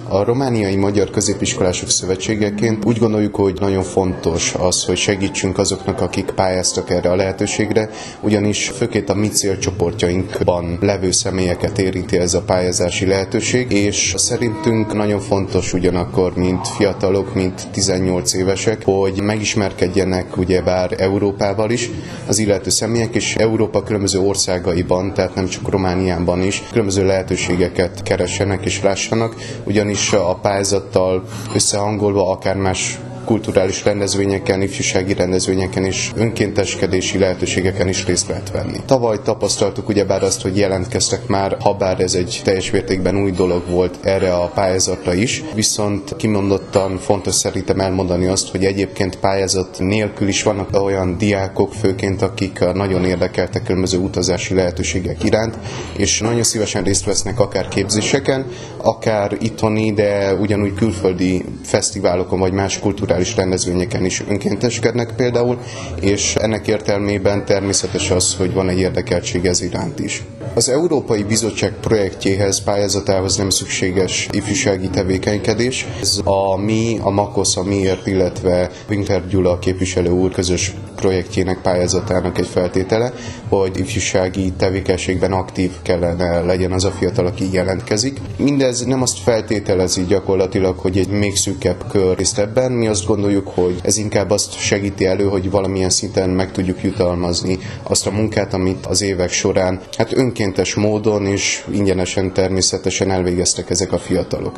A romániai magyar középiskolások szövetségeként úgy gondoljuk, hogy nagyon fontos az, hogy segítsünk azoknak, akik pályáztak erre a lehetőségre, ugyanis főként a mi célcsoportjainkban levő személyeket érinti ez a pályázási lehetőség, és szerintünk nagyon fontos ugyanakkor, mint fiatalok, mint 18 évesek, hogy megismerkedjenek ugyebár Európával is az illető személyek, és Európa különböző országaiban, tehát nem csak Romániában is, különböző lehetőségeket keressenek és lássanak, ugyanis a pályázattal összehangolva akár más kulturális rendezvényeken, ifjúsági rendezvényeken és önkénteskedési lehetőségeken is részt lehet venni. Tavaly tapasztaltuk ugyebár azt, hogy jelentkeztek már, habár ez egy teljes mértékben új dolog volt erre a pályázatra is, viszont kimondottan fontos szerintem elmondani azt, hogy egyébként pályázat nélkül is vannak olyan diákok főként, akik nagyon érdekeltek különböző utazási lehetőségek iránt, és nagyon szívesen részt vesznek akár képzéseken, akár itthoni, de ugyanúgy külföldi fesztiválokon vagy más kulturális rendezvényeken is önkénteskednek például, és ennek értelmében természetes az, hogy van egy érdekeltség ez iránt is. Az Európai Bizottság projektjéhez, pályázatához nem szükséges ifjúsági tevékenykedés. Ez a MAKOSZ, a miért, illetve Winkler Gyula képviselő úr közös projektjének, pályázatának egy feltétele, hogy ifjúsági tevékenységben aktív kellene legyen az a fiatal, aki jelentkezik. Mindez nem azt feltételezi gyakorlatilag, hogy egy még szűkebb kör részt ebben. Mi azt gondoljuk, hogy ez inkább azt segíti elő, hogy valamilyen szinten meg tudjuk jutalmazni azt a munkát, amit az évek során önkéntes módon és ingyenesen természetesen elvégeztek ezek a fiatalok.